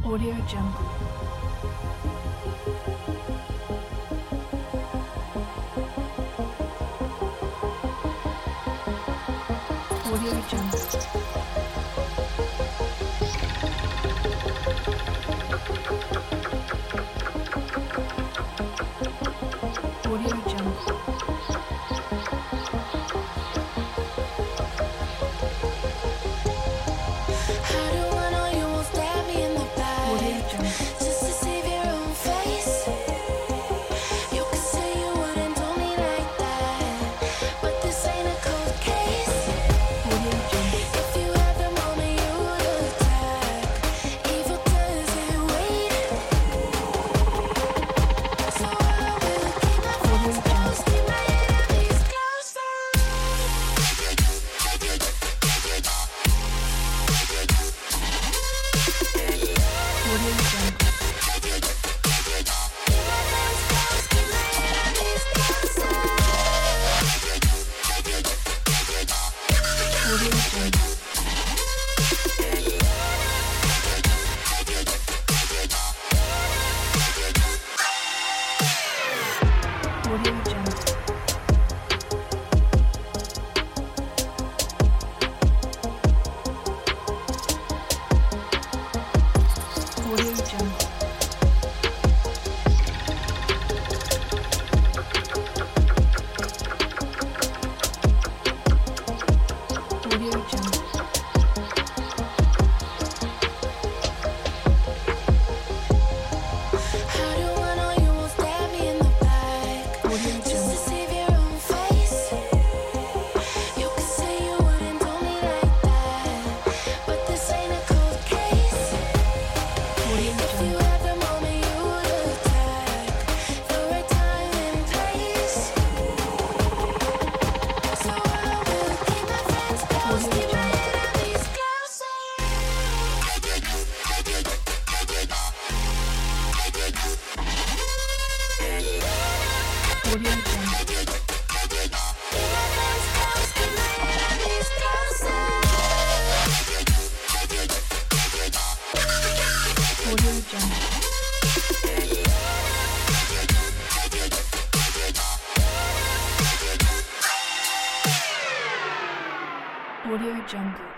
Audio Jungle. Audio Jungle. Audio Jungle. How do I know you won't stab me in the back just to save your own face? You could say you wouldn't do me like that, but this ain't a cold case. If you had the moment you would attack, evil doesn't wait. So I will keep my friends close, keep my enemies closer. Audio Jungle. Audio Jungle. Audio Jungle. Audio Jungle. Audio Jungle. How do I know you won't stab me in the back Audio just to Jungle. save your own face? You could say you wouldn't do me like that, but this ain't a cold case. Audio If you Jungle. had the moment you would attack, the right time and place. So I will keep my friends close, keep my enemies closer. Audio Jungle. Audio Jungle. Audio Jungle.